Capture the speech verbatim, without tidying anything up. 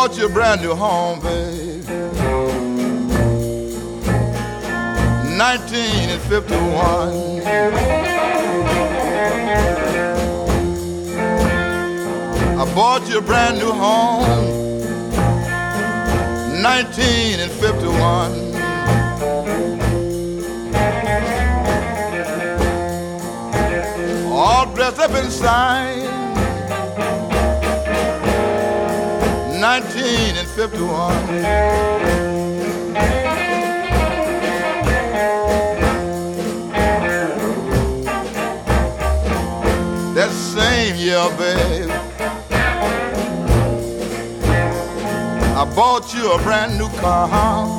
bought you a brand new home, babe. nineteen fifty-one. I bought you a brand new home. nineteen fifty-one. All dressed up inside. nineteen fifty-one. That same year, babe, I bought you a brand new car.